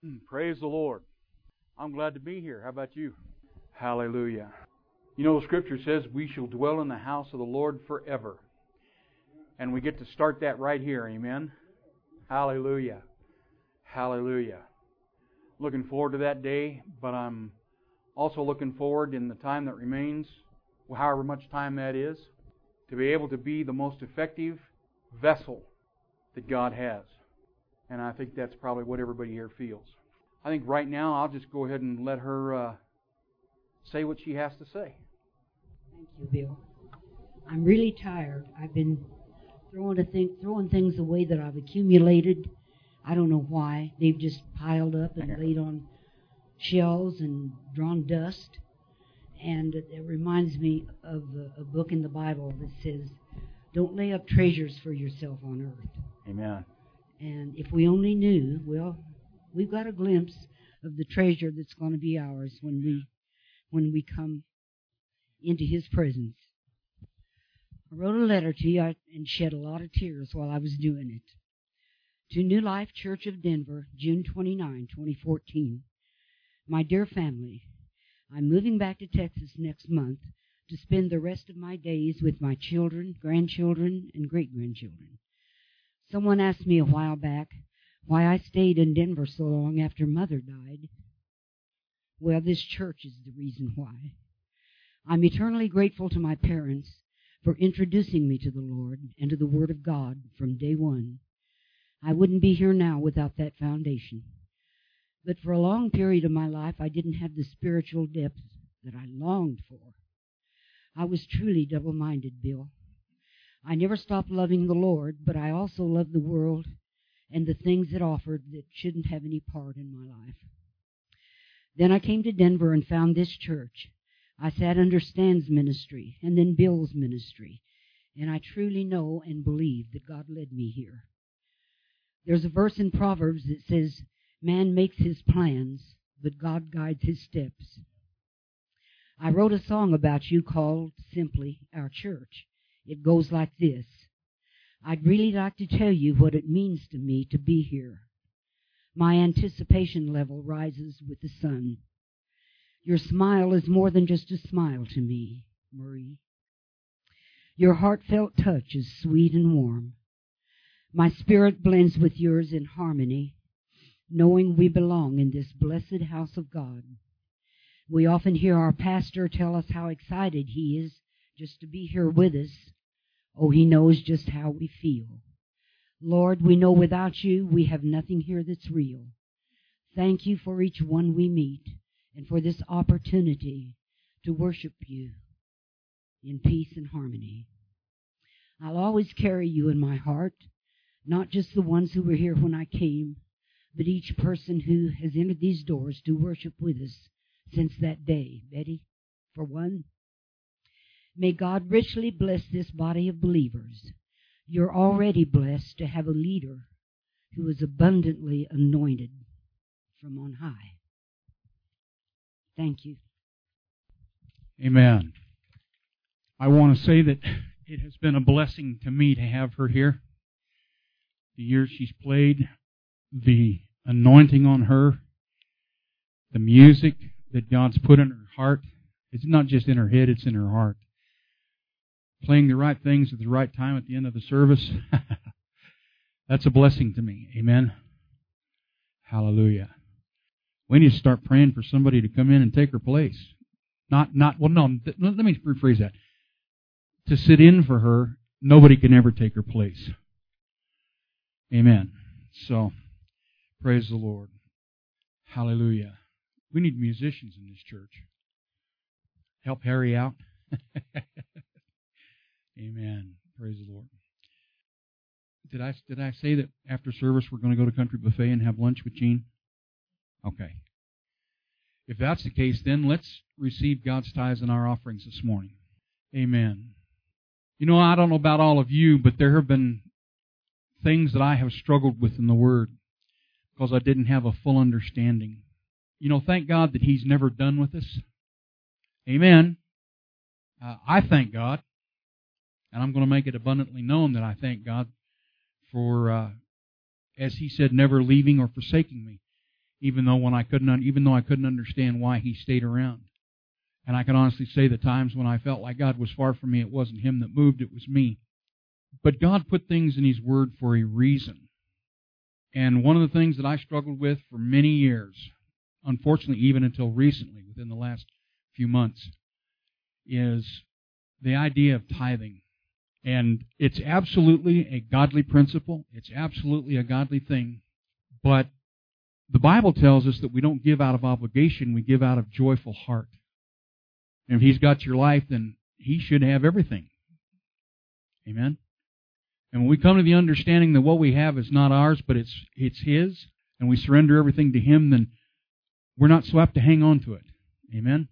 Praise the Lord. I'm glad to be here. How about you? Hallelujah. You know, the Scripture says we shall dwell in the house of the Lord forever. And we get to start that right here. Amen. Hallelujah. Hallelujah. Looking forward to that day, but I'm also looking forward in the time that remains, however much time that is, to be able to be the most effective vessel that God has. And I think that's probably what everybody here feels. I think right now I'll just go ahead and let her say what she has to say. Thank you, Bill. I'm really tired. I've been throwing things away that I've accumulated. I don't know why. They've just piled up and laid on shelves and drawn dust. And it reminds me of a book in the Bible that says, "Don't lay up treasures for yourself on earth." Amen. And if we only knew, well, we've got a glimpse of the treasure that's going to be ours when we come into His presence. I wrote a letter to you and shed a lot of tears while I was doing it. To New Life Church of Denver, June 29, 2014. My dear family, I'm moving back to Texas next month to spend the rest of my days with my children, grandchildren, and great-grandchildren. Someone asked me a while back why I stayed in Denver so long after Mother died. Well, this church is the reason why. I'm eternally grateful to my parents for introducing me to the Lord and to the Word of God from day one. I wouldn't be here now without that foundation. But for a long period of my life, I didn't have the spiritual depth that I longed for. I was truly double-minded, Bill. I never stopped loving the Lord, but I also loved the world and the things it offered that shouldn't have any part in my life. Then I came to Denver and found this church. I sat under Stan's ministry and then Bill's ministry, and I truly know and believe that God led me here. There's a verse in Proverbs that says, "Man makes his plans, but God guides his steps." I wrote a song about you called simply Our Church. It goes like this. I'd really like to tell you what it means to me to be here. My anticipation level rises with the sun. Your smile is more than just a smile to me, Marie. Your heartfelt touch is sweet and warm. My spirit blends with yours in harmony, knowing we belong in this blessed house of God. We often hear our pastor tell us how excited he is just to be here with us. Oh, he knows just how we feel. Lord, we know without you we have nothing here that's real. Thank you for each one we meet and for this opportunity to worship you in peace and harmony. I'll always carry you in my heart, not just the ones who were here when I came, but each person who has entered these doors to worship with us since that day. Betty, for one. May God richly bless this body of believers. You're already blessed to have a leader who is abundantly anointed from on high. Thank you. Amen. I want to say that it has been a blessing to me to have her here. The years she's played, the anointing on her, the music that God's put in her heart. It's not just in her head, it's in her heart. Playing the right things at the right time at the end of the service. That's a blessing to me. Amen. Hallelujah. We need to start praying for somebody to come in and take her place. Let me rephrase that. To sit in for her, nobody can ever take her place. Amen. So, praise the Lord. Hallelujah. We need musicians in this church. Help Harry out. Amen. Praise the Lord. Did I say that after service we're going to go to Country Buffet and have lunch with Gene? Okay. If that's the case, then let's receive God's tithes and our offerings this morning. Amen. You know, I don't know about all of you, but there have been things that I have struggled with in the Word because I didn't have a full understanding. You know, thank God that He's never done with us. Amen. I thank God. And I'm going to make it abundantly known that I thank God for, as He said, never leaving or forsaking me. even though I couldn't understand why He stayed around. And I can honestly say the times when I felt like God was far from me, it wasn't Him that moved, it was me. But God put things in His Word for a reason. And one of the things that I struggled with for many years, unfortunately even until recently, within the last few months, is the idea of tithing. And it's absolutely a godly principle. It's absolutely a godly thing. But the Bible tells us that we don't give out of obligation, we give out of joyful heart. And if He's got your life, then He should have everything. Amen? And when we come to the understanding that what we have is not ours, but it's His, and we surrender everything to Him, then we're not so apt to hang on to it. Amen?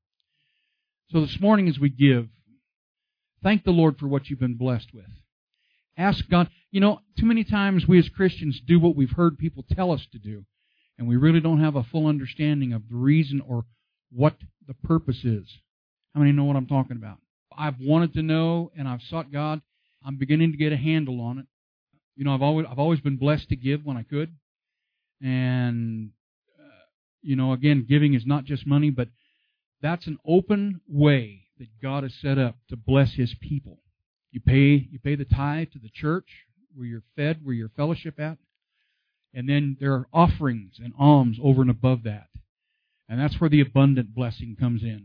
So this morning as we give, thank the Lord for what you've been blessed with. Ask God. You know, too many times we as Christians do what we've heard people tell us to do, and we really don't have a full understanding of the reason or what the purpose is. How many know what I'm talking about? I've wanted to know, and I've sought God. I'm beginning to get a handle on it. You know, I've always been blessed to give when I could, and you know, again, giving is not just money, but that's an open way that God has set up to bless His people. You pay the tithe to the church where you're fed, where you're fellowship at, and then there are offerings and alms over and above that. And that's where the abundant blessing comes in.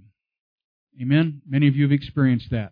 Amen? Many of you have experienced that.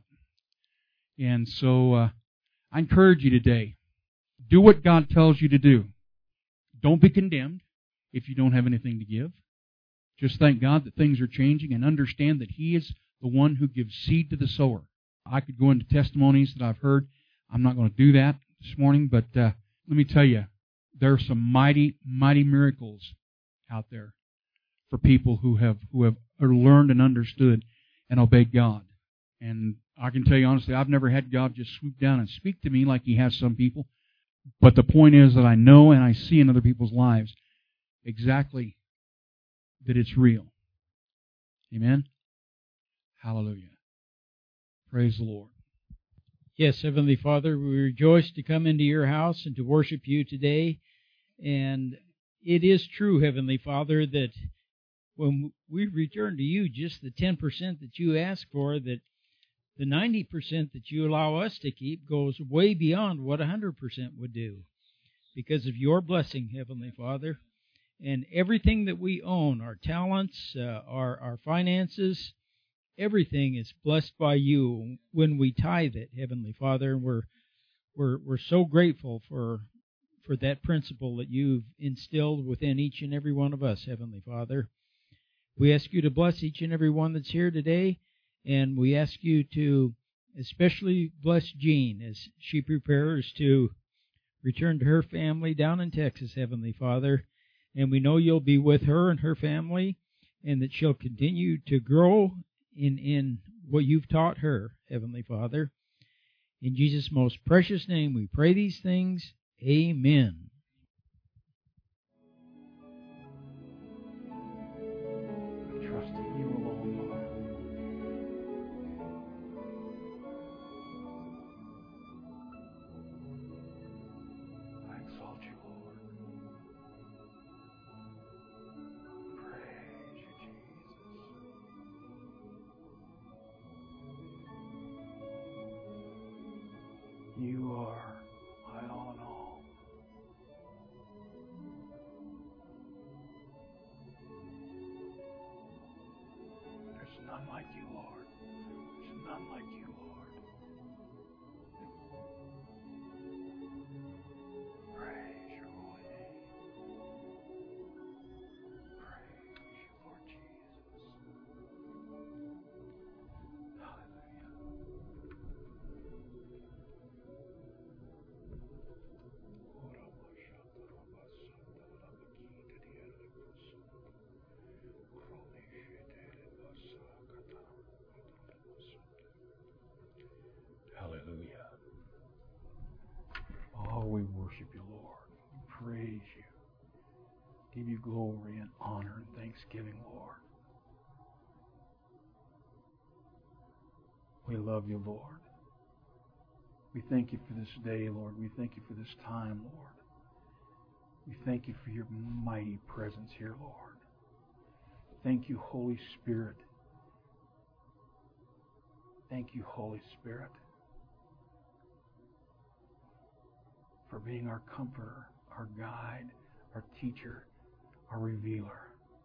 And so I encourage you today, do what God tells you to do. Don't be condemned if you don't have anything to give. Just thank God that things are changing and understand that He is the one who gives seed to the sower. I could go into testimonies that I've heard. I'm not going to do that this morning, but let me tell you, there are some mighty, mighty miracles out there for people who have learned and understood and obeyed God. And I can tell you honestly, I've never had God just swoop down and speak to me like He has some people. But the point is that I know and I see in other people's lives exactly that it's real. Amen? Hallelujah. Praise the Lord. Yes, Heavenly Father, we rejoice to come into your house and to worship you today. And it is true, Heavenly Father, that when we return to you just the 10% that you ask for, that the 90% that you allow us to keep goes way beyond what 100% would do because of your blessing, Heavenly Father. And everything that we own, our talents, our finances, everything is blessed by you when we tithe it, Heavenly Father. And we're so grateful for that principle that you've instilled within each and every one of us, Heavenly Father. We ask you to bless each and every one that's here today, and we ask you to especially bless Jean as she prepares to return to her family down in Texas, Heavenly Father. And we know you'll be with her and her family, and that she'll continue to grow in what you've taught her, Heavenly Father. In Jesus' most precious name we pray these things. Amen. Trust in you alone, Lord. I exalt you, Lord. Praise you, Jesus. You are my all in all. There's none like you, Lord. There's none like you, Lord. Praise your holy name. Praise you, Lord Jesus. Hallelujah. Hallelujah. Oh, we worship you, Lord. We praise you. Give you glory and honor and thanksgiving, Lord. We love you, Lord. We thank you for this day, Lord. We thank you for this time, Lord. We thank you for your mighty presence here, Lord. Thank you, Holy Spirit. Thank you, Holy Spirit, for being our comforter, our guide, our teacher, our revealer.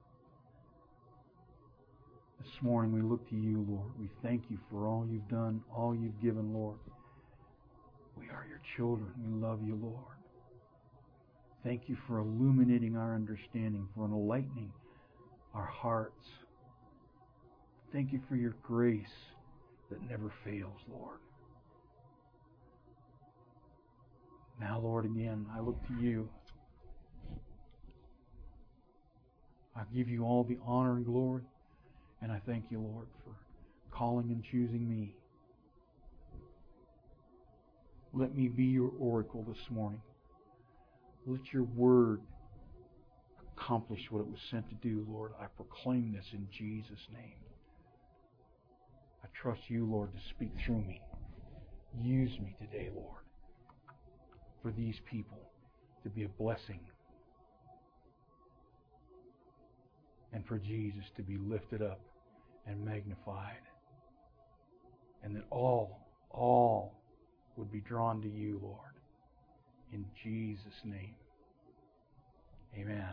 This morning we look to you, Lord. We thank you for all you've done, all you've given, Lord. We are your children. We love you, Lord. Thank you for illuminating our understanding, for enlightening our hearts. Thank you for your grace that never fails, Lord. Now, Lord, again, I look to you. I give you all the honor and glory, and I thank you, Lord, for calling and choosing me. Let me be your oracle this morning. Let your word accomplish what it was sent to do, Lord. I proclaim this in Jesus' name. I trust you, Lord, to speak through me. Use me today, Lord, for these people to be a blessing and for Jesus to be lifted up and magnified, and that all would be drawn to you, Lord. In Jesus' name. Amen.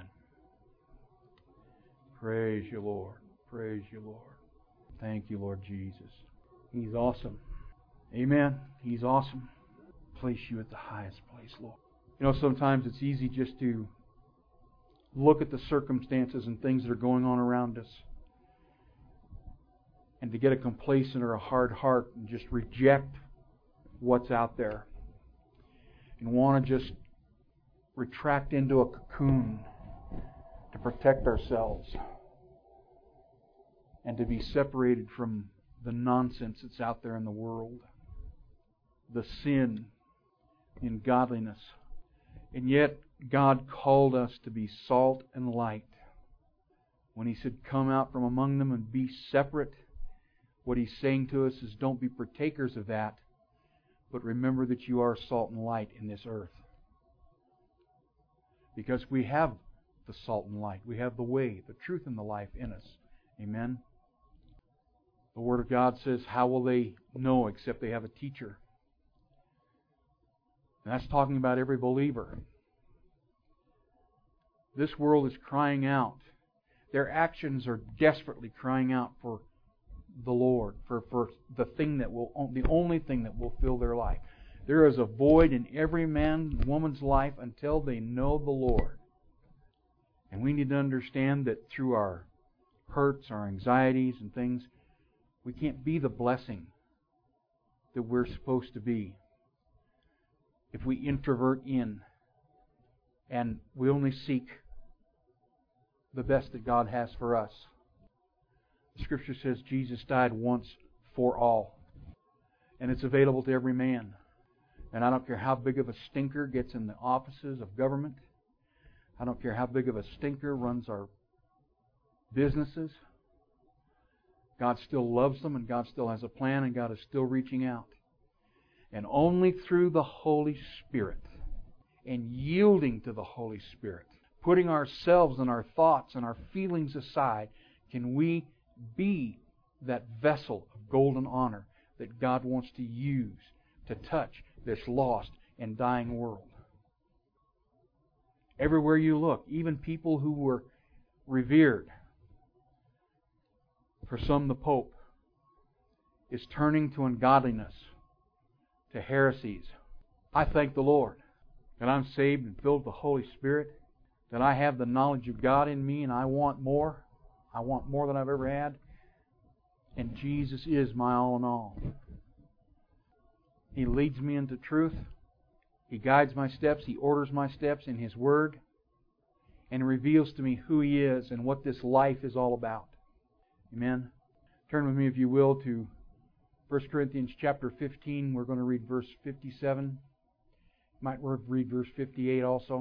Praise you, Lord. Praise you, Lord. Thank you, Lord Jesus. He's awesome. Amen. He's awesome. Place you at the highest place, Lord. You know, sometimes it's easy just to look at the circumstances and things that are going on around us and to get a complacent or a hard heart and just reject what's out there and want to just retract into a cocoon to protect ourselves and to be separated from the nonsense that's out there in the world, the sin, ungodliness. And yet God called us to be salt and light. When He said, come out from among them and be separate, what He's saying to us is don't be partakers of that, but remember that you are salt and light in this earth. Because we have the salt and light. We have the way, the truth, and the life in us. Amen? The Word of God says, how will they know except they have a teacher? And that's talking about every believer. This world is crying out. Their actions are desperately crying out for the Lord, for the thing that will, the only thing that will fill their life. There is a void in every man, woman's life until they know the Lord. And we need to understand that through our hurts, our anxieties and things, we can't be the blessing that we're supposed to be if we introvert in and we only seek the best that God has for us. The Scripture says Jesus died once for all. And it's available to every man. And I don't care how big of a stinker gets in the offices of government. I don't care how big of a stinker runs our businesses. God still loves them, and God still has a plan, and God is still reaching out. And only through the Holy Spirit and yielding to the Holy Spirit, putting ourselves and our thoughts and our feelings aside, can we be that vessel of golden honor that God wants to use to touch this lost and dying world. Everywhere you look, even people who were revered, for some the Pope, is turning to ungodliness, to heresies. I thank the Lord that I'm saved and filled with the Holy Spirit, that I have the knowledge of God in me, and I want more. I want more than I've ever had. And Jesus is my all in all. He leads me into truth. He guides my steps. He orders my steps in His Word. And reveals to me who He is and what this life is all about. Amen. Turn with me, if you will, to 1 Corinthians chapter 15. We're going to read verse 57. Might read verse 58 also.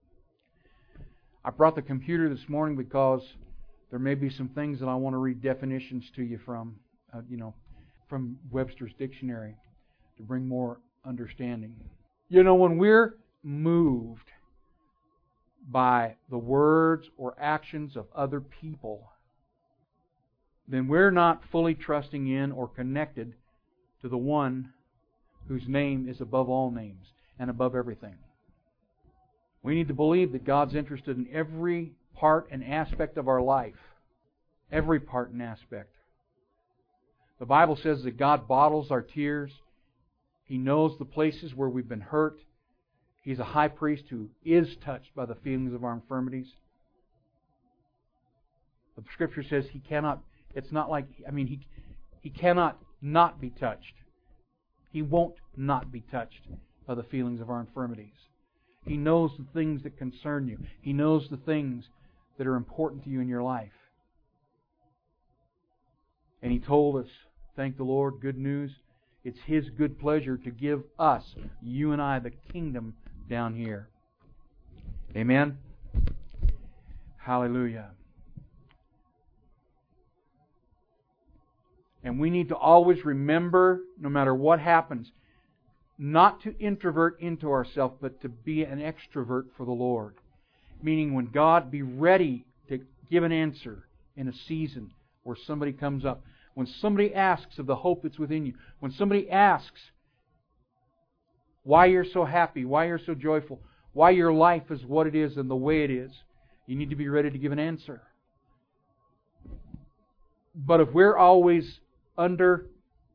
I brought the computer this morning because there may be some things that I want to read definitions to you from, from Webster's Dictionary to bring more understanding. When we're moved by the words or actions of other people, then we're not fully trusting in or connected to the one whose name is above all names and above everything. We need to believe that God's interested in every part and aspect of our life. Every part and aspect. The Bible says that God bottles our tears. He knows the places where we've been hurt. He's a high priest who is touched by the feelings of our infirmities. The Scripture says He cannot, it's not like, He cannot not be touched. He won't not be touched by the feelings of our infirmities. He knows the things that concern you. He knows the things that are important to you in your life. And He told us, thank the Lord, good news. It's His good pleasure to give us, you and I, the kingdom down here. Amen? Hallelujah. And we need to always remember, no matter what happens, not to introvert into ourselves, but to be an extrovert for the Lord. Meaning when God, be ready to give an answer in a season where somebody comes up. When somebody asks of the hope that's within you. When somebody asks why you're so happy, why you're so joyful, why your life is what it is and the way it is, you need to be ready to give an answer. But if we're always under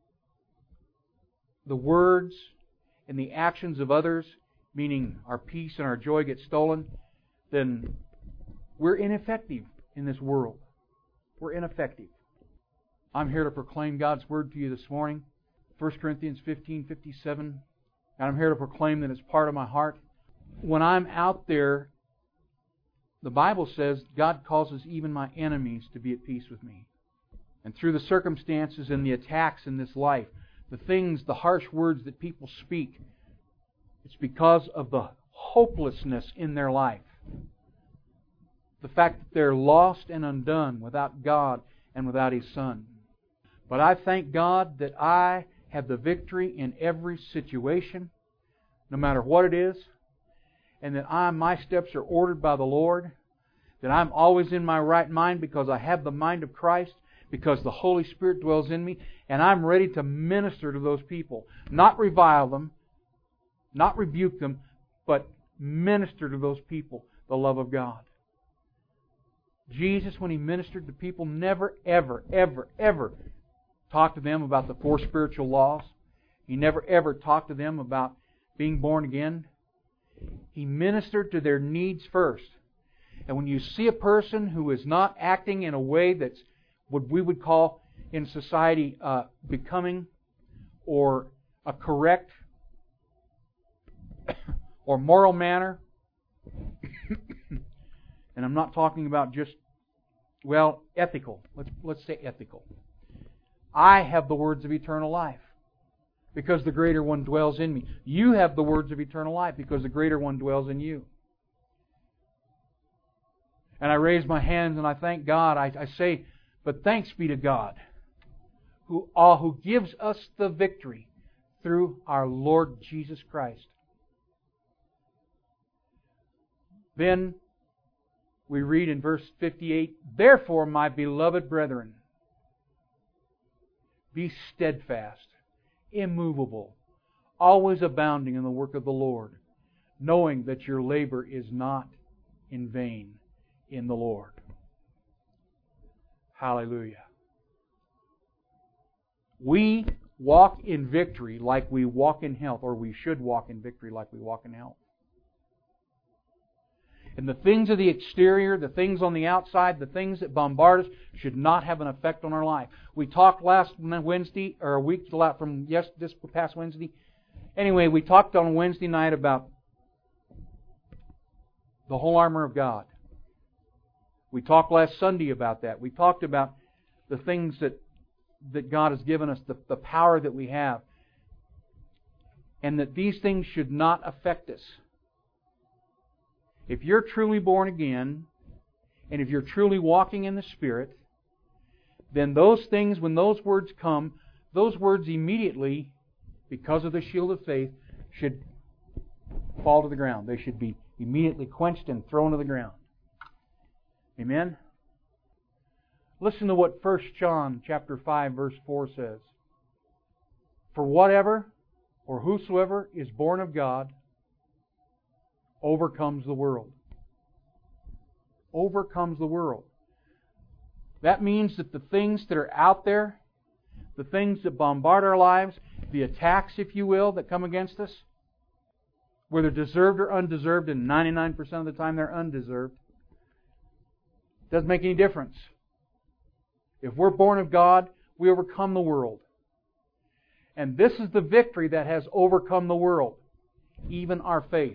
the words and the actions of others, meaning our peace and our joy get stolen, then we're ineffective in this world. We're ineffective. I'm here to proclaim God's Word to you this morning. 1 Corinthians 15:57. And I'm here to proclaim that it's part of my heart. When I'm out there, the Bible says God causes even my enemies to be at peace with me. And through the circumstances and the attacks in this life, the things, the harsh words that people speak, it's because of the hopelessness in their life. The fact that they're lost and undone without God and without His Son. But I thank God that I have the victory in every situation, no matter what it is, and that my steps are ordered by the Lord, that I'm always in my right mind because I have the mind of Christ, because the Holy Spirit dwells in me, and I'm ready to minister to those people. Not revile them, not rebuke them, but minister to those people the love of God. Jesus, when He ministered to people, never, ever, ever, ever talked to them about the 4 spiritual laws. He never, ever talked to them about being born again. He ministered to their needs first. And when you see a person who is not acting in a way that's what we would call in society becoming or a correct or moral manner, and I'm not talking about just, ethical. Let's say ethical. I have the words of eternal life because the greater one dwells in me. You have the words of eternal life because the greater one dwells in you. And I raise my hands and I thank God. I say, but thanks be to God who gives us the victory through our Lord Jesus Christ. Then we read in verse 58, therefore, my beloved brethren, be steadfast, immovable, always abounding in the work of the Lord, knowing that your labor is not in vain in the Lord. Hallelujah. We walk in victory like we walk in health, or we should walk in victory like we walk in health. And the things of the exterior, the things on the outside, the things that bombard us should not have an effect on our life. We talked last Wednesday, or a week from this past Wednesday. Anyway, we talked on Wednesday night about the whole armor of God. We talked last Sunday about that. We talked about the things that God has given us, the power that we have. And that these things should not affect us. If you're truly born again, and if you're truly walking in the Spirit, then those things, when those words come, those words immediately, because of the shield of faith, should fall to the ground. They should be immediately quenched and thrown to the ground. Amen? Listen to what 1 John chapter 5, verse 4 says. For whatever or whosoever is born of God overcomes the world. Overcomes the world. That means that the things that are out there, the things that bombard our lives, the attacks, if you will, that come against us, whether deserved or undeserved, and 99% of the time they're undeserved, doesn't make any difference. If we're born of God, we overcome the world. And this is the victory that has overcome the world, even our faith.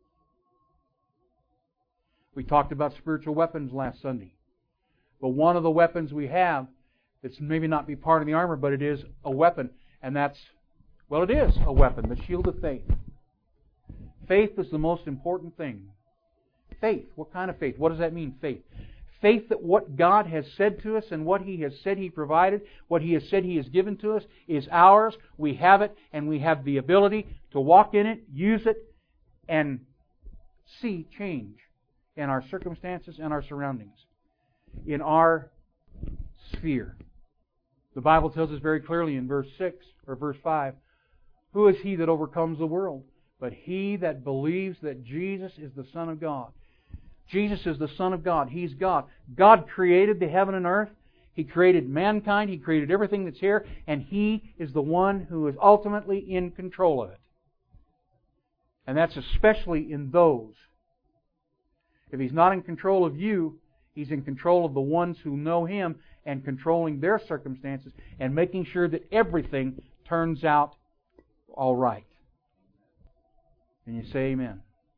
We talked about spiritual weapons last Sunday. But one of the weapons we have that's maybe not be part of the armor, but it is a weapon. And that's, well, it is a weapon, the shield of faith. Faith is the most important thing. Faith. What kind of faith? What does that mean, faith? Faith that what God has said to us and what He has said He provided, what He has said He has given to us, is ours. We have it, and we have the ability to walk in it, use it, and see change in our circumstances and our surroundings, in our sphere. The Bible tells us very clearly in verse 6 or verse 5, who is he that overcomes the world? But he that believes that Jesus is the Son of God. Jesus is the Son of God. He's God. God created the heaven and earth. He created mankind. He created everything that's here. And He is the one who is ultimately in control of it. And that's especially in those. If He's not in control of you, He's in control of the ones who know Him and controlling their circumstances and making sure that everything turns out all right. And you say amen.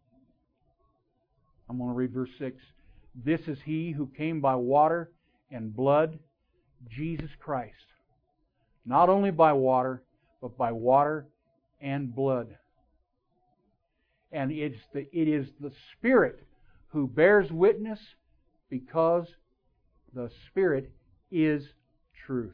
I'm going to read verse 6. This is He who came by water and blood, Jesus Christ. Not only by water, but by water and blood. And it is the Spirit who bears witness, because the Spirit is truth.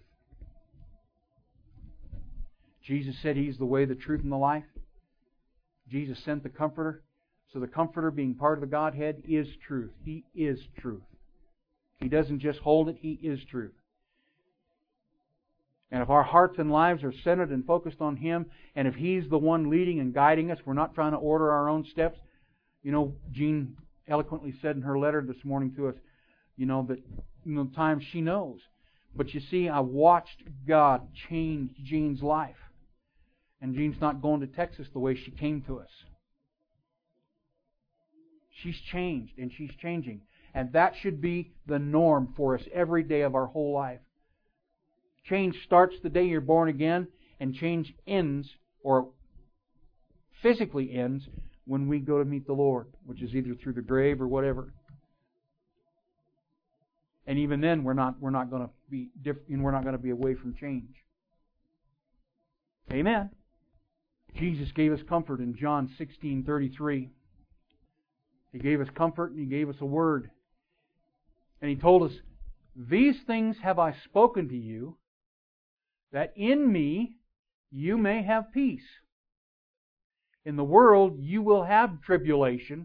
Jesus said He's the way, the truth, and the life. Jesus sent the Comforter. So the Comforter, being part of the Godhead, is truth. He is truth. He doesn't just hold it, He is truth. And if our hearts and lives are centered and focused on Him, and if He's the one leading and guiding us, we're not trying to order our own steps. You know, Jean eloquently said in her letter this morning to us, that times she knows. But you see, I watched God change Jean's life. And Jean's not going to Texas the way she came to us. She's changed, and she's changing. And that should be the norm for us every day of our whole life. Change starts the day you're born again, and change ends, or physically ends, when we go to meet the Lord, which is either through the grave or whatever. And even then, we're not going to be different. We're not going to be away from change. Amen. Jesus gave us comfort in John 16:33. He gave us comfort and He gave us a word. And He told us, "These things have I spoken to you, that in Me you may have peace. In the world you will have tribulation,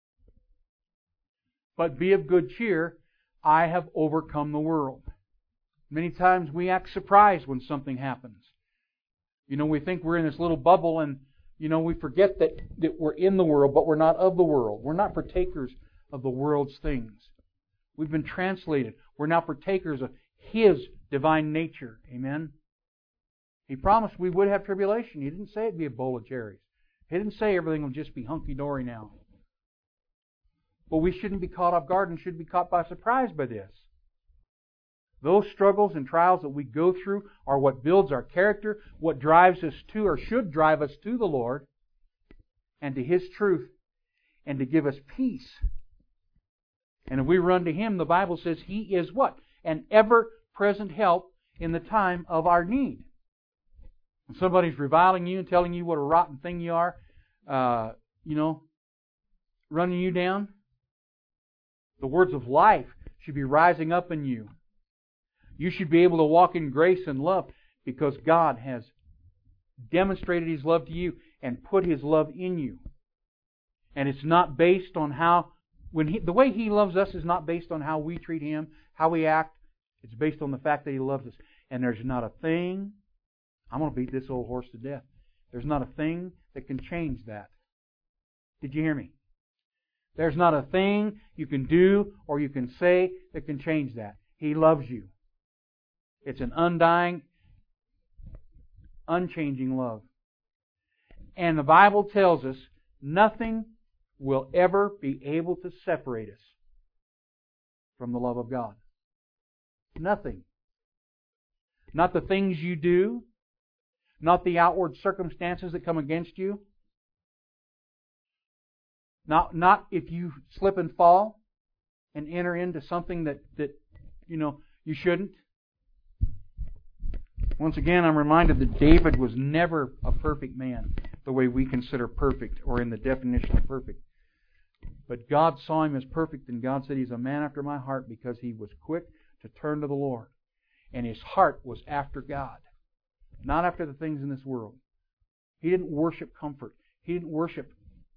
but be of good cheer. I have overcome the world." Many times we act surprised when something happens. We think we're in this little bubble, and we forget that we're in the world, but we're not of the world. We're not partakers of the world's things. We've been translated. We're now partakers of His divine nature. Amen? He promised we would have tribulation. He didn't say it'd be a bowl of cherries. He didn't say everything will just be hunky-dory now. But we shouldn't be caught off guard and shouldn't be caught by surprise by this. Those struggles and trials that we go through are what builds our character, what drives us to, or should drive us to the Lord and to His truth, and to give us peace. And if we run to Him, the Bible says He is what? An ever-present help in the time of our need. When somebody's reviling you and telling you what a rotten thing you are, running you down, the words of life should be rising up in you. You should be able to walk in grace and love because God has demonstrated His love to you and put His love in you. And it's not based on how, the way He loves us is not based on how we treat Him, how we act. It's based on the fact that He loves us. And there's not a thing, I'm going to beat this old horse to death. There's not a thing that can change that. Did you hear me? There's not a thing you can do or you can say that can change that. He loves you. It's an undying, unchanging love. And the Bible tells us nothing will ever be able to separate us from the love of God. Nothing. Not the things you do, not the outward circumstances that come against you, not if you slip and fall and enter into something that you shouldn't. Once again, I'm reminded that David was never a perfect man, the way we consider perfect or in the definition of perfect. But God saw him as perfect, and God said he's a man after my heart because he was quick to turn to the Lord. And his heart was after God, not after the things in this world. He didn't worship comfort. He didn't worship,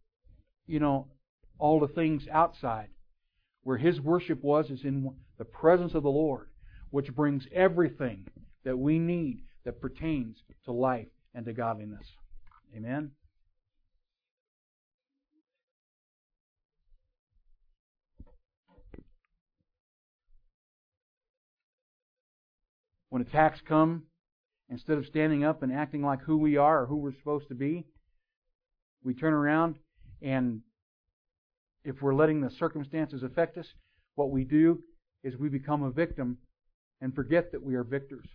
all the things outside. Where his worship is in the presence of the Lord, which brings everything that we need that pertains to life and to godliness. Amen? When attacks come, instead of standing up and acting like who we are or who we're supposed to be, we turn around, and if we're letting the circumstances affect us, what we do is we become a victim and forget that we are victors.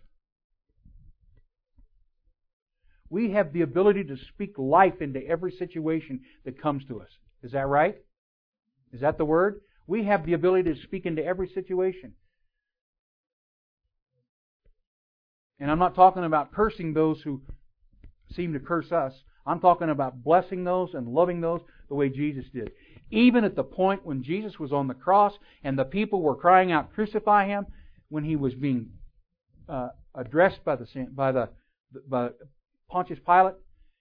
We have the ability to speak life into every situation that comes to us. Is that right? Is that the word? We have the ability to speak into every situation. And I'm not talking about cursing those who seem to curse us. I'm talking about blessing those and loving those the way Jesus did. Even at the point when Jesus was on the cross and the people were crying out, "Crucify Him," when He was being addressed by Pontius Pilate,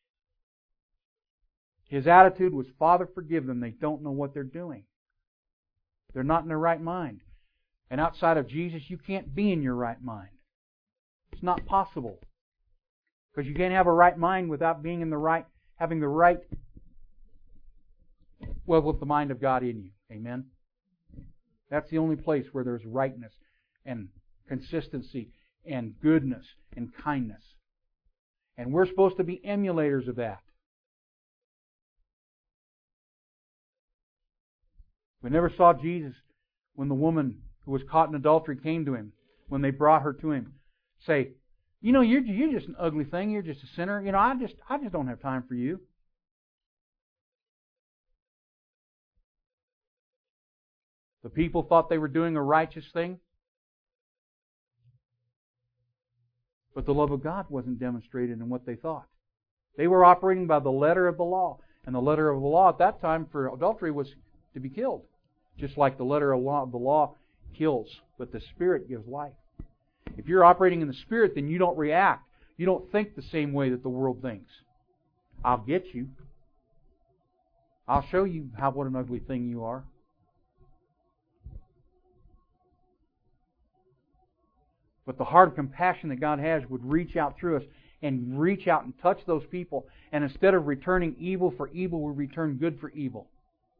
his attitude was, "Father, forgive them. They don't know what they're doing. They're not in their right mind." And outside of Jesus, you can't be in your right mind. It's not possible. Because you can't have a right mind without being in the right, having the right, with the mind of God in you. Amen? That's the only place where there's rightness and consistency and goodness and kindness. And we're supposed to be emulators of that. We never saw Jesus when the woman who was caught in adultery came to Him, when they brought her to Him, say, you're just an ugly thing. You're just a sinner. I just don't have time for you. The people thought they were doing a righteous thing. But the love of God wasn't demonstrated in what they thought. They were operating by the letter of the law. And the letter of the law at that time for adultery was to be killed. Just like the letter of the law kills, but the Spirit gives life. If you're operating in the Spirit, then you don't react. You don't think the same way that the world thinks. I'll get you. I'll show you what an ugly thing you are. But the heart of compassion that God has would reach out through us and reach out and touch those people. And instead of returning evil for evil, we return good for evil.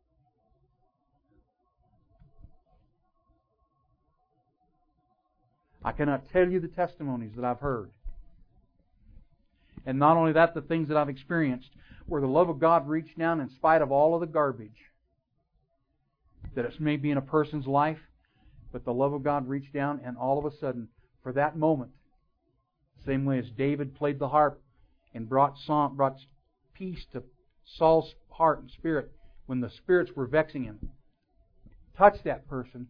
I cannot tell you the testimonies that I've heard. And not only that, the things that I've experienced, where the love of God reached down in spite of all of the garbage that it may be in a person's life, but the love of God reached down, and all of a sudden, for that moment, same way as David played the harp and brought peace to Saul's heart and spirit when the spirits were vexing him, touch that person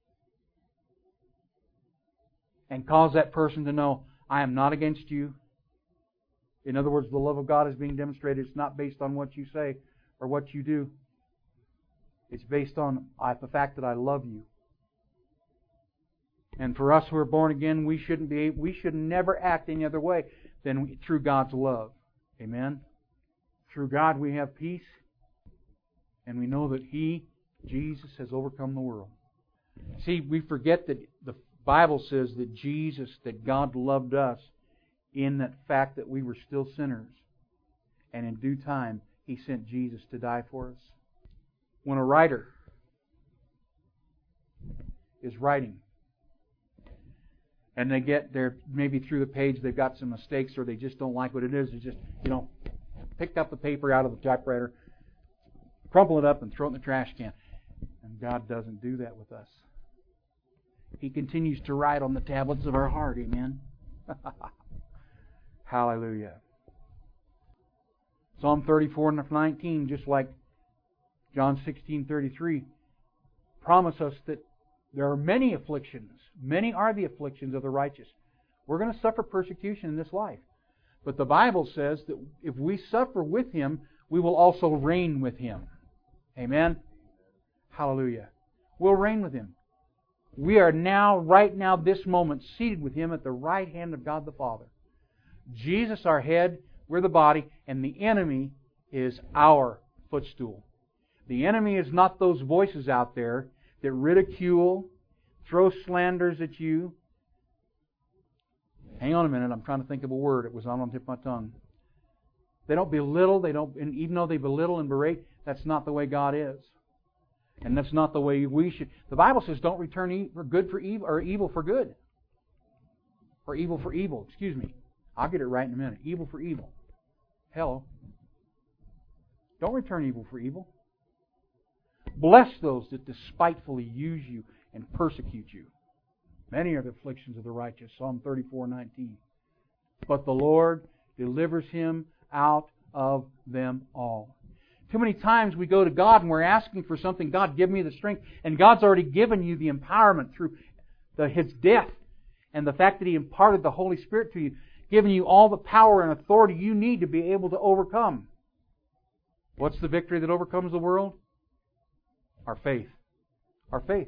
and cause that person to know, I am not against you. In other words, the love of God is being demonstrated. It's not based on what you say or what you do. It's based on the fact that I love you. And for us who are born again, we should never act any other way than through God's love. Amen? Through God we have peace. And we know that He, Jesus, has overcome the world. See, we forget that the Bible says that Jesus, that God loved us in that fact that we were still sinners. And in due time, He sent Jesus to die for us. When a writer is writing, and they get there, maybe through the page they've got some mistakes, or they just don't like what it is, they just, pick up the paper out of the typewriter, crumple it up, and throw it in the trash can. And God doesn't do that with us. He continues to write on the tablets of our heart. Amen. Hallelujah. Psalm 34:19, just like John 16:33, promise us that there are many afflictions. Many are the afflictions of the righteous. We're going to suffer persecution in this life. But the Bible says that if we suffer with Him, we will also reign with Him. Amen? Hallelujah. We'll reign with Him. We are now, right now, this moment, seated with Him at the right hand of God the Father. Jesus, our head, we're the body, and the enemy is our footstool. The enemy is not those voices out there that ridicule, throw slanders at you. Hang on a minute, I'm trying to think of a word. It was on the tip of my tongue. They don't belittle, and even though they belittle and berate, that's not the way God is. And that's not the way we should. The Bible says don't return good for evil, or evil for good. Or evil for evil, excuse me. I'll get it right in a minute. Evil for evil. Hello. Don't return evil for evil. Bless those that despitefully use you and persecute you. Many are the afflictions of the righteous. Psalm 34:19. But the Lord delivers him out of them all. Too many times we go to God and we're asking for something. God, give me the strength. And God's already given you the empowerment through His death and the fact that He imparted the Holy Spirit to you, giving you all the power and authority you need to be able to overcome. What's the victory that overcomes the world? Our faith. Our faith.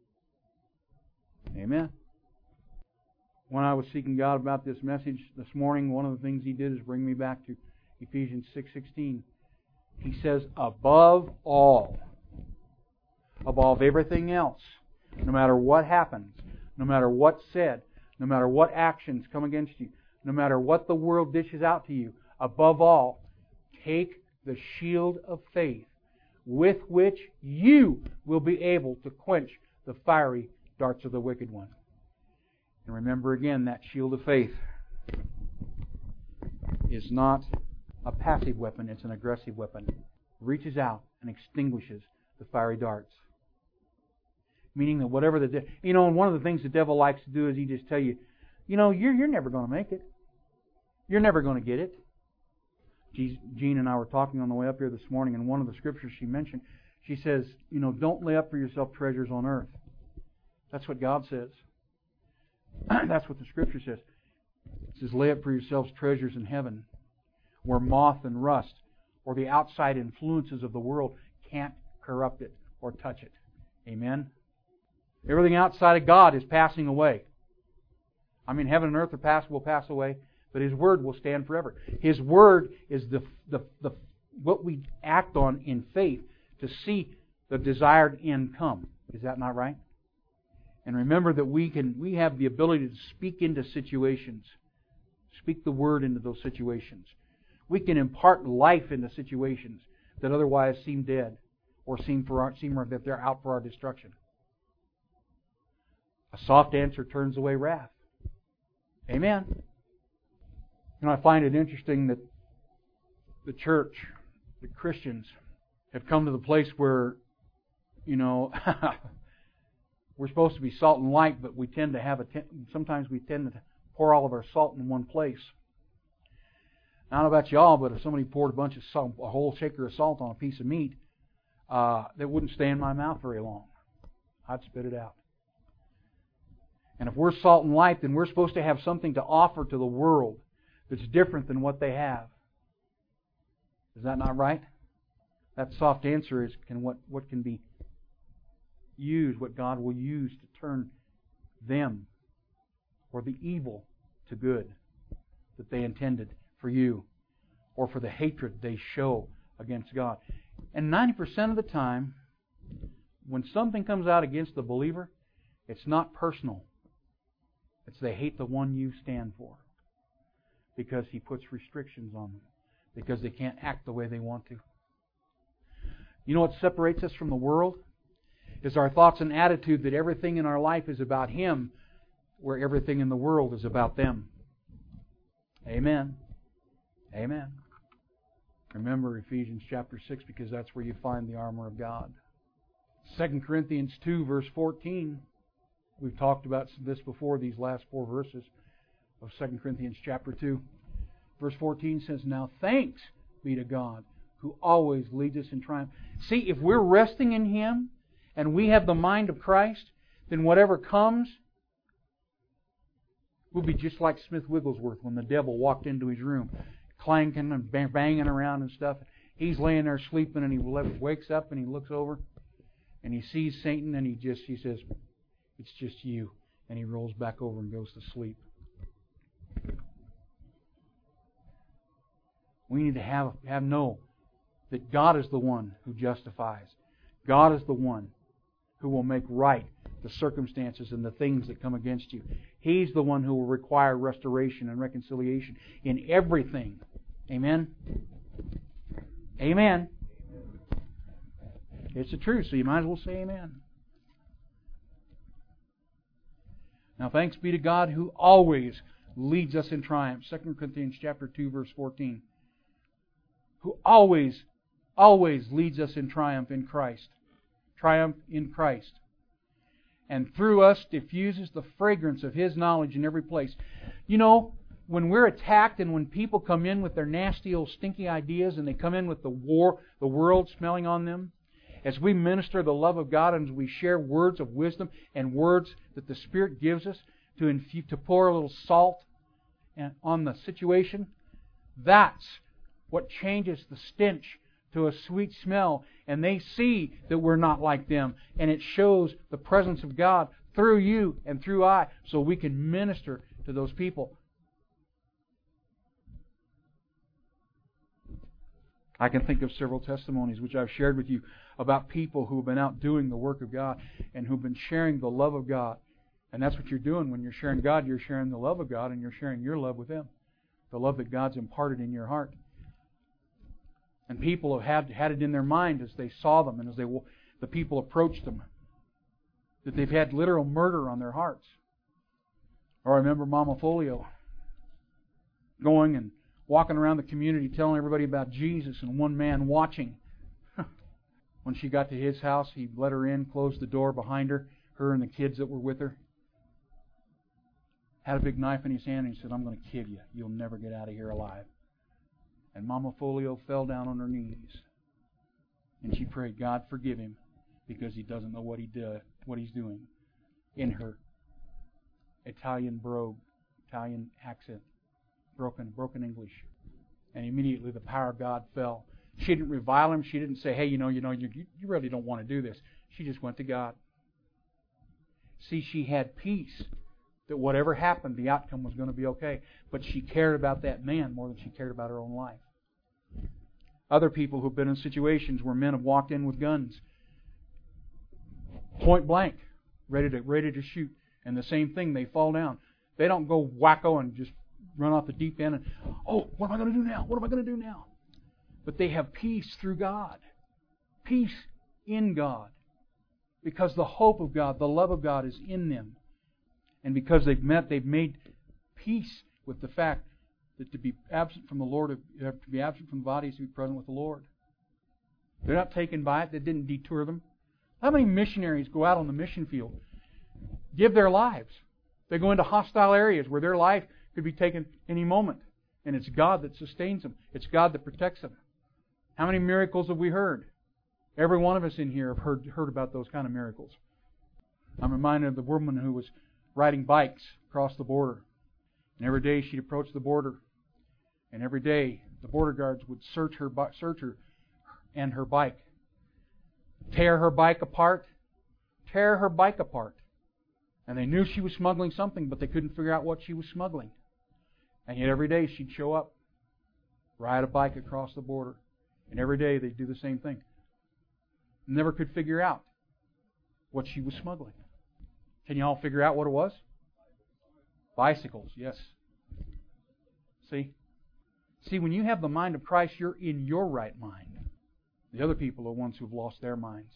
Amen. When I was seeking God about this message this morning, one of the things He did is bring me back to Ephesians 6:16. He says, above all, above everything else, no matter what happens, no matter what's said, no matter what actions come against you, no matter what the world dishes out to you, above all, take the shield of faith with which you will be able to quench the fiery darts of the wicked one. And remember again, that shield of faith is not a passive weapon, it's an aggressive weapon. It reaches out and extinguishes the fiery darts. Meaning that whatever and one of the things the devil likes to do is he just tell you, you're never going to make it. You're never going to get it. Jean and I were talking on the way up here this morning, and one of the scriptures she mentioned, she says, don't lay up for yourself treasures on earth. That's what God says. That's what the scripture says. It says, lay up for yourselves treasures in heaven, where moth and rust or the outside influences of the world can't corrupt it or touch it. Amen? Everything outside of God is passing away. Heaven and earth will pass away, but His Word will stand forever. His Word is the what we act on in faith to see the desired end come. Is that not right? And remember that we have the ability to speak into situations. Speak the Word into those situations. We can impart life into situations that otherwise seem dead or seem that they're out for our destruction. A soft answer turns away wrath. Amen. I find it interesting that the church, the Christians, have come to the place where, we're supposed to be salt and light, but we tend to sometimes we tend to pour all of our salt in one place. I don't know about y'all, but if somebody poured a whole shaker of salt on a piece of meat, that wouldn't stay in my mouth very long. I'd spit it out. And if we're salt and light, then we're supposed to have something to offer to the world that's different than what they have. Is that not right? That soft answer is what can be used, what God will use to turn them or the evil to good that they intended for you, or for the hatred they show against God. And 90% of the time, when something comes out against the believer, it's not personal. It's they hate the one you stand for. Because he puts restrictions on them. Because they can't act the way they want to. You know what separates us from the world? Is our thoughts and attitude that everything in our life is about Him, where everything in the world is about them. Amen. Amen. Remember Ephesians chapter 6, because that's where you find the armor of God. 2 Corinthians 2 verse 14. We've talked about this before, these last 4 verses of 2 Corinthians chapter 2. Verse 14 says, "Now thanks be to God, who always leads us in triumph." See, if we're resting in Him, and we have the mind of Christ, then whatever comes, we'll be just like Smith Wigglesworth when the devil walked into his room, clanking and banging around and stuff. He's laying there sleeping, and he wakes up and he looks over, and he sees Satan, and he says, "It's just you," and he rolls back over and goes to sleep. We need to know that God is the one who justifies. God is the one who will make right the circumstances and the things that come against you. He's the one who will require restoration and reconciliation in everything. Amen? Amen. It's the truth, so you might as well say amen. Now thanks be to God who always leads us in triumph. 2 Corinthians chapter 2 verse 14. Who always leads us in triumph in Christ. Triumph in Christ. And through us diffuses the fragrance of His knowledge in every place. You know, when we're attacked and when people come in with their nasty old stinky ideas and they come in with the world smelling on them, as we minister the love of God and as we share words of wisdom and words that the Spirit gives us to pour a little salt on the situation, that's what changes the stench to a sweet smell, and they see that we're not like them, and it shows the presence of God through you and through I, so we can minister to those people. I can think of several testimonies which I've shared with you about people who have been out doing the work of God and who've been sharing the love of God. And that's what you're doing when you're sharing God. You're sharing the love of God, and you're sharing your love with Him. The love that God's imparted in your heart. And people have had it in their mind as they saw them and as the people approached them, that they've had literal murder on their hearts. Or I remember Mama Folio going and walking around the community telling everybody about Jesus, and one man watching. When she got to his house, he let her in, closed the door behind her and the kids that were with her. Had a big knife in his hand, and he said, "I'm going to kill you. You'll never get out of here alive." And Mama Folio fell down on her knees. And she prayed, "God forgive him, because he doesn't know what he's doing." In her Italian brogue, Italian accent, broken English. And immediately the power of God fell. She didn't revile him. She didn't say, "Hey, you really don't want to do this." She just went to God. See, she had peace that whatever happened, the outcome was going to be okay. But she cared about that man more than she cared about her own life. Other people who've been in situations where men have walked in with guns, point blank, ready to shoot, and the same thing, they fall down. They don't go wacko and just run off the deep end and, "Oh, what am I going to do now? What am I going to do now?" But they have peace through God. Peace in God. Because the hope of God, the love of God is in them. And because they've made peace with the fact that to be absent from the Lord, to be absent from the body is to be present with the Lord. They're not taken by it. That didn't detour them. How many missionaries go out on the mission field, give their lives? They go into hostile areas where their life could be taken any moment. And it's God that sustains them. It's God that protects them. How many miracles have we heard? Every one of us in here have heard about those kind of miracles. I'm reminded of the woman who was riding bikes across the border. And every day she'd approach the border. And every day the border guards would search her and her bike. Tear her bike apart. And they knew she was smuggling something, but they couldn't figure out what she was smuggling. And yet every day she'd show up, ride a bike across the border. And every day they do the same thing. Never could figure out what she was smuggling. Can you all figure out what it was? Bicycles, yes. See, when you have the mind of Christ, you're in your right mind. The other people are ones who've lost their minds.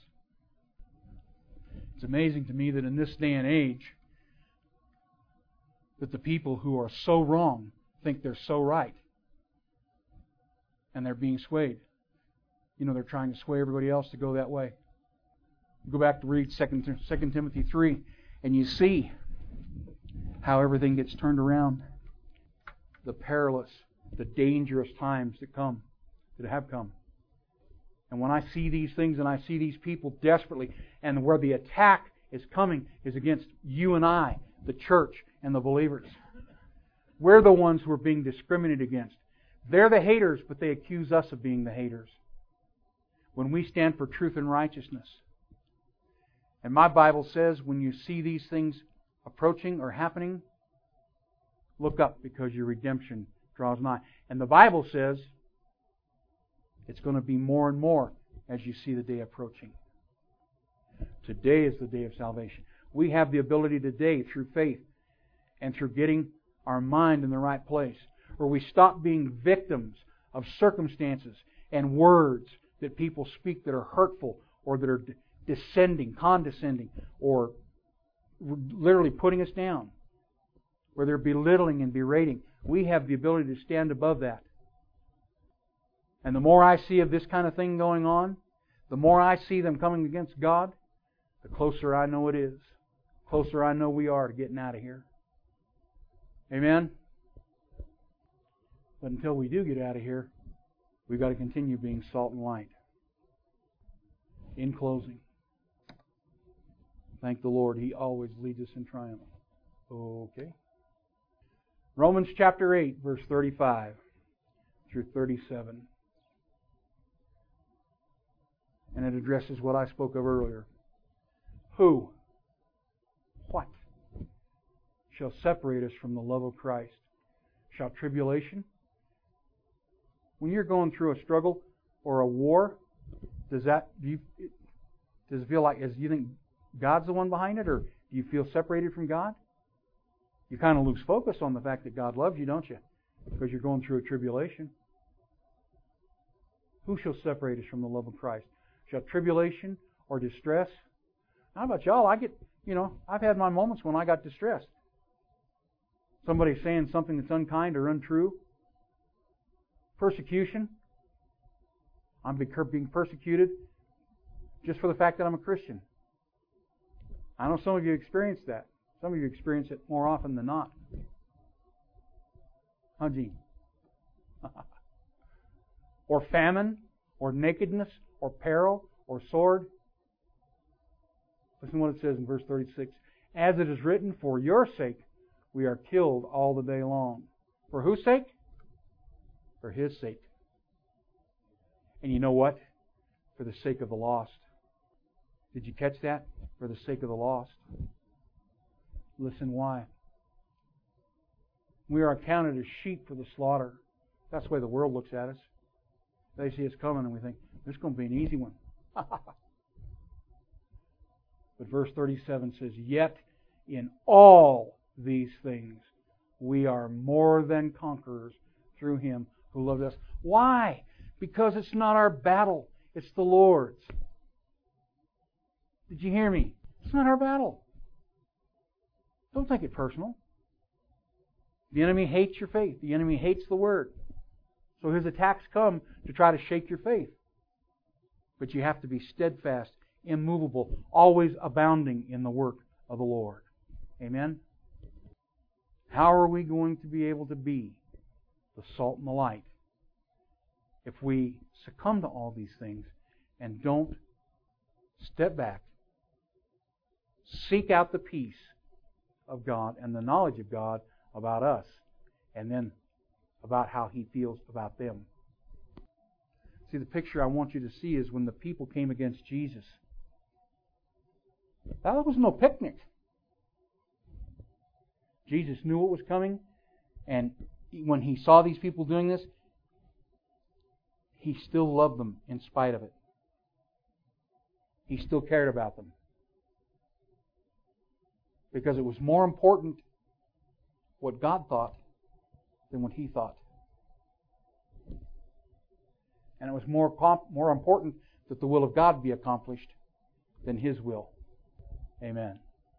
It's amazing to me that in this day and age, that the people who are so wrong think they're so right. And they're being swayed. You know, they're trying to sway everybody else to go that way. Go back to read 2 Timothy 3, and you see how everything gets turned around. The perilous, the dangerous times that have come. And when I see these things and I see these people desperately, and where the attack is coming is against you and I, the church and the believers. We're the ones who are being discriminated against. They're the haters, but they accuse us of being the haters. When we stand for truth and righteousness. And my Bible says when you see these things approaching or happening, look up because your redemption draws nigh. And the Bible says it's going to be more and more as you see the day approaching. Today is the day of salvation. We have the ability today through faith and through getting our mind in the right place, where we stop being victims of circumstances and words that people speak that are hurtful or that are condescending, or literally putting us down, where they're belittling and berating. We have the ability to stand above that. And the more I see of this kind of thing going on, the more I see them coming against God, the closer I know it is. The closer I know we are to getting out of here. Amen? But until we do get out of here, we've got to continue being salt and light. In closing, thank the Lord, He always leads us in triumph. Okay. Romans chapter 8, verse 35 through 37. And it addresses what I spoke of earlier. Who? What? Shall separate us from the love of Christ? Shall tribulation? When you're going through a struggle or a war, does it feel like, you think God's the one behind it, or do you feel separated from God? You kind of lose focus on the fact that God loves you, don't you? Because you're going through a tribulation. Who shall separate us from the love of Christ? Shall tribulation or distress? How about y'all? I've had my moments when I got distressed. Somebody saying something that's unkind or untrue. Persecution. I'm being persecuted just for the fact that I'm a Christian. I know some of you experience that. Some of you experience it more often than not. Huh, Gene? Or famine, or nakedness, or peril, or sword. Listen to what it says in verse 36. As it is written, for your sake we are killed all the day long. For whose sake? For His sake. And you know what? For the sake of the lost. Did you catch that? For the sake of the lost. Listen why. We are accounted as sheep for the slaughter. That's the way the world looks at us. They see us coming and we think, this is going to be an easy one. But verse 37 says, yet in all these things we are more than conquerors through Him who loved us. Why? Because it's not our battle. It's the Lord's. Did you hear me? It's not our battle. Don't take it personal. The enemy hates your faith. The enemy hates the Word. So his attacks come to try to shake your faith. But you have to be steadfast, immovable, always abounding in the work of the Lord. Amen? How are we going to be able to be the salt and the light if we succumb to all these things and don't step back, seek out the peace of God and the knowledge of God about us, and then about how He feels about them? See, the picture I want you to see is when the people came against Jesus. That was no picnic. Jesus knew what was coming, and when He saw these people doing this, He still loved them in spite of it. He still cared about them. Because it was more important what God thought than what He thought. And it was more important that the will of God be accomplished than His will. Amen.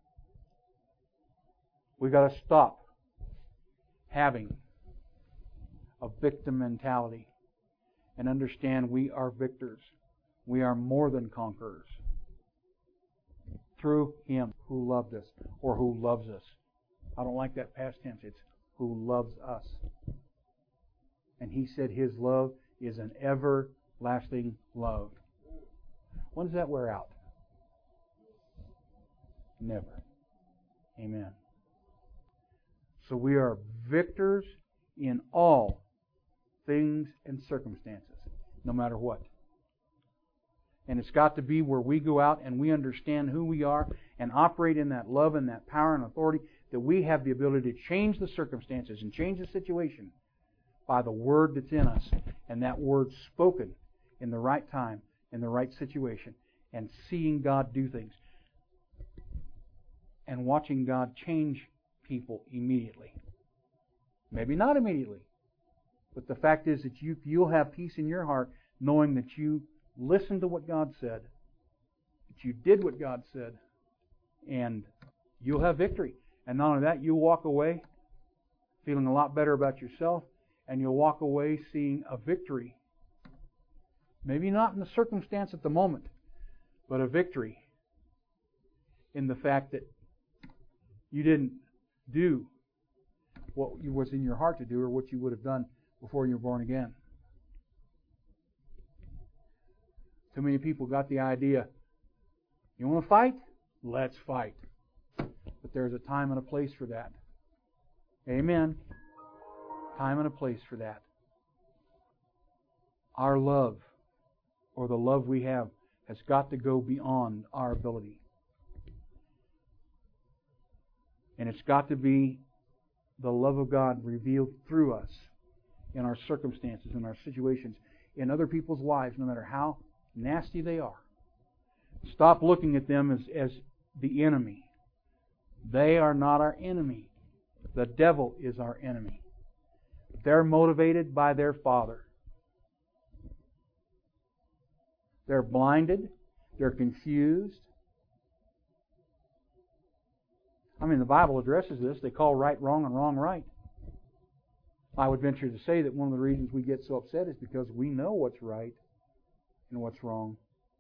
We've got to stop having a victim mentality and understand we are victors. We are more than conquerors through Him who loved us or who loves us. I don't like that past tense. It's who loves us. And He said His love is an everlasting love. When does that wear out? Never. Amen. So we are victors in all things and circumstances, no matter what. And it's got to be where we go out and we understand who we are and operate in that love and that power and authority, that we have the ability to change the circumstances and change the situation by the Word that's in us, and that Word spoken in the right time, in the right situation, and seeing God do things. And watching God change people immediately. Maybe not immediately. But the fact is that you'll have peace in your heart knowing that you listened to what God said, that you did what God said, and you'll have victory. And not only that, you'll walk away feeling a lot better about yourself, and you'll walk away seeing a victory. Maybe not in the circumstance at the moment, but a victory in the fact that you didn't do what was in your heart to do or what you would have done before you were born again. Too many people got the idea, you want to fight? Let's fight. But there's a time and a place for that. Amen. Time and a place for that. Our love, or the love we have, has got to go beyond our ability. And it's got to be the love of God revealed through us in our circumstances, in our situations, in other people's lives, no matter how nasty they are. Stop looking at them as the enemy. They are not our enemy. The devil is our enemy. They're motivated by their father. They're blinded. They're confused. I mean, the Bible addresses this. They call right wrong and wrong right. I would venture to say that one of the reasons we get so upset is because we know what's right and what's wrong.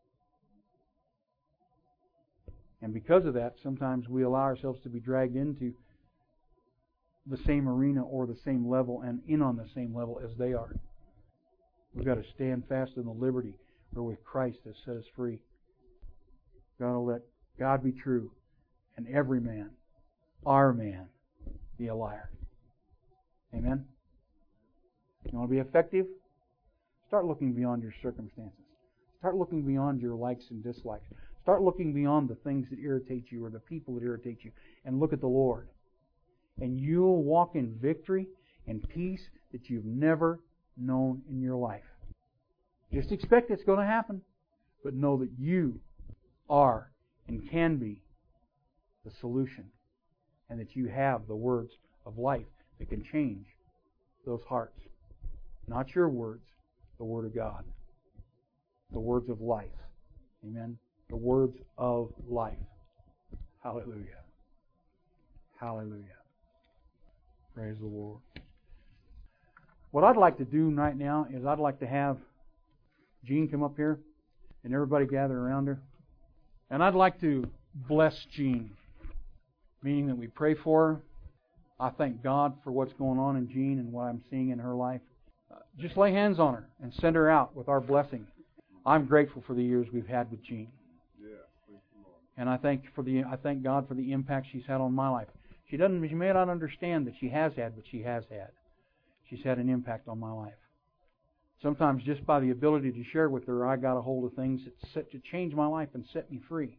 And because of that, sometimes we allow ourselves to be dragged into the same arena or the same level and in on the same level as they are. We've got to stand fast in the liberty wherewith Christ has set us free. We've got to let God be true and every man, our man, be a liar. Amen? You want to be effective? Start looking beyond your circumstances. Start looking beyond your likes and dislikes. Start looking beyond the things that irritate you or the people that irritate you and look at the Lord. And you'll walk in victory and peace that you've never known in your life. Just expect it's going to happen, but know that you are and can be the solution, and that you have the words of life that can change those hearts. Not your words, the Word of God. The words of life. Amen? The words of life. Hallelujah. Hallelujah. Praise the Lord. What I'd like to do right now is I'd like to have Jean come up here and everybody gather around her. And I'd like to bless Jean, meaning that we pray for her. I thank God for what's going on in Jean and what I'm seeing in her life. Just lay hands on her and send her out with our blessing. I'm grateful for the years we've had with Jean. And I thank God for the impact she's had on my life. She may not understand that she has had, but she has had. She's had an impact on my life. Sometimes just by the ability to share with her, I got a hold of things that changed my life and set me free.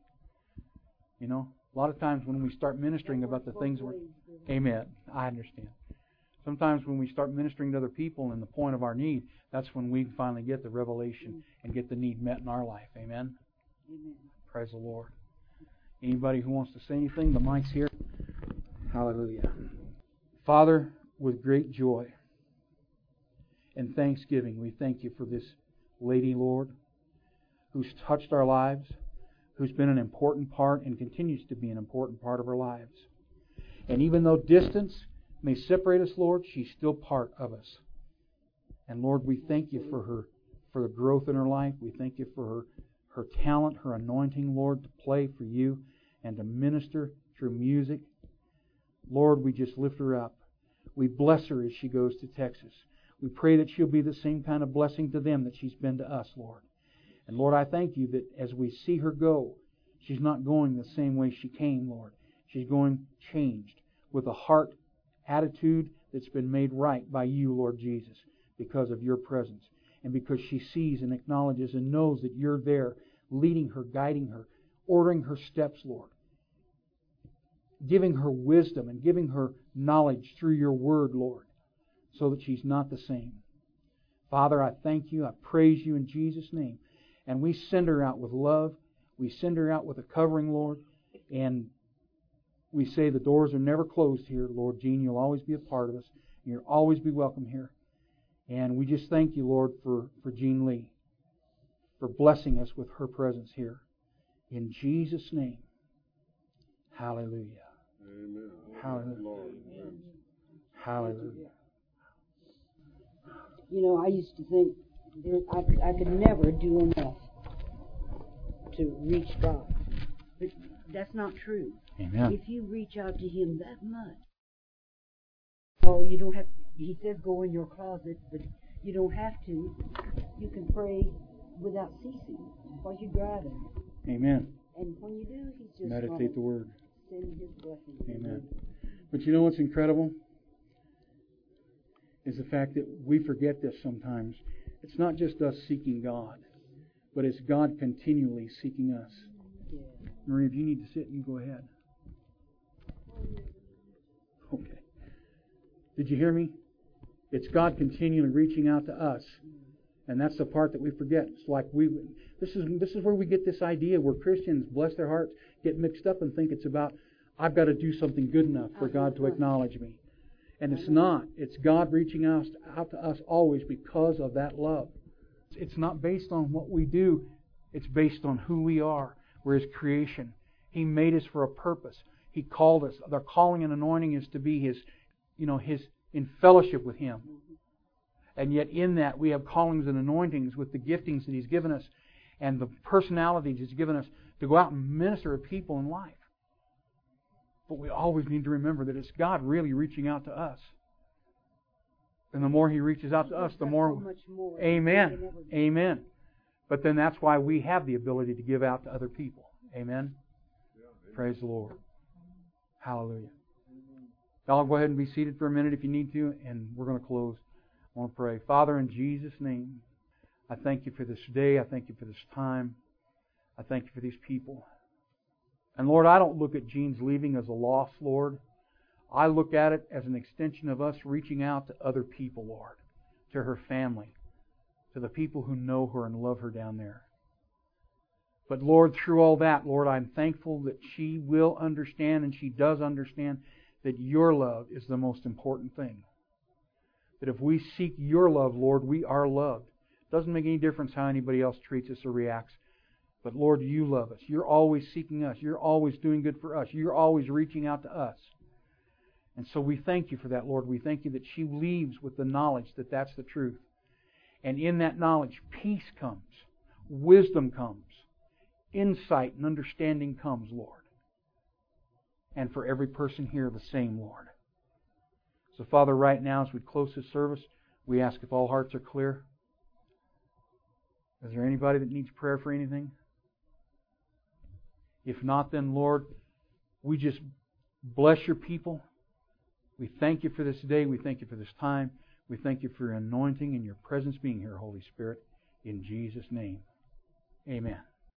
You know, a lot of times when we start ministering about the things Amen. I understand. Sometimes when we start ministering to other people in the point of our need, that's when we finally get the revelation and get the need met in our life. Amen? Amen. Praise the Lord. Anybody who wants to say anything, the mic's here. Hallelujah. Father, with great joy and thanksgiving, we thank you for this lady, Lord, who's touched our lives, who's been an important part and continues to be an important part of our lives. And even though distance may separate us, Lord, she's still part of us. And Lord, we thank you for the growth in her life. We thank you for her talent, her anointing, Lord, to play for you and to minister through music. Lord, we just lift her up. We bless her as she goes to Texas. We pray that she'll be the same kind of blessing to them that she's been to us, Lord. And Lord, I thank you that as we see her go, she's not going the same way she came, Lord. She's going changed with a heart attitude that's been made right by you, Lord Jesus, because of your presence. And because she sees and acknowledges and knows that you're there, leading her, guiding her, ordering her steps, Lord. Giving her wisdom and giving her knowledge through your word, Lord, so that she's not the same. Father, I thank you. I praise you in Jesus' name. And we send her out with love. We send her out with a covering, Lord. And we say the doors are never closed here, Lord. Jean, you'll always be a part of us. You'll always be welcome here. And we just thank you, Lord, for Jean Lee, for blessing us with her presence here. In Jesus' name. Hallelujah. Amen. Hallelujah. Lord. Hallelujah. You know, I used to think I could never do enough to reach God. But that's not true. Amen. If you reach out to Him that much, oh, you don't have, He says go in your closet, but you don't have to. You can pray without ceasing while you're driving. Amen. And when you do, He's just Meditate the Word. send His blessings. Amen. But you know what's incredible? Is the fact that we forget this sometimes. It's not just us seeking God, but it's God continually seeking us. Yeah. Marie, if you need to sit, you go ahead. Okay. Did you hear me? It's God continually reaching out to us. And that's the part that we forget. It's like this is where we get this idea where Christians, bless their hearts, get mixed up and think it's about, I've got to do something good enough for God to acknowledge me. And it's not. It's God reaching out to us always because of that love. It's not based on what we do. It's based on who we are. We're His creation. He made us for a purpose. He called us. Their calling and anointing is to be His in fellowship with Him. And yet in that we have callings and anointings with the giftings that He's given us and the personalities He's given us to go out and minister to people in life. But we always need to remember that it's God really reaching out to us. And the more He reaches out to us, the more... So much more. Amen. Amen. But then that's why we have the ability to give out to other people. Amen. Praise the Lord. Hallelujah. Y'all go ahead and be seated for a minute if you need to, and we're going to close. I want to pray. Father, in Jesus' name, I thank you for this day. I thank you for this time. I thank you for these people. And Lord, I don't look at Jean's leaving as a loss, Lord. I look at it as an extension of us reaching out to other people, Lord, to her family, to the people who know her and love her down there. But Lord, through all that, Lord, I'm thankful that she will understand, and she does understand, that your love is the most important thing. That if we seek your love, Lord, we are loved. It doesn't make any difference how anybody else treats us or reacts. But Lord, you love us. You're always seeking us. You're always doing good for us. You're always reaching out to us. And so we thank you for that, Lord. We thank you that she leaves with the knowledge that that's the truth. And in that knowledge, peace comes. Wisdom comes. Insight and understanding comes, Lord. And for every person here, the same, Lord. So, Father, right now, as we close this service, we ask if all hearts are clear. Is there anybody that needs prayer for anything? If not, then, Lord, we just bless your people. We thank you for this day. We thank you for this time. We thank you for your anointing and your presence being here, Holy Spirit. In Jesus' name, amen.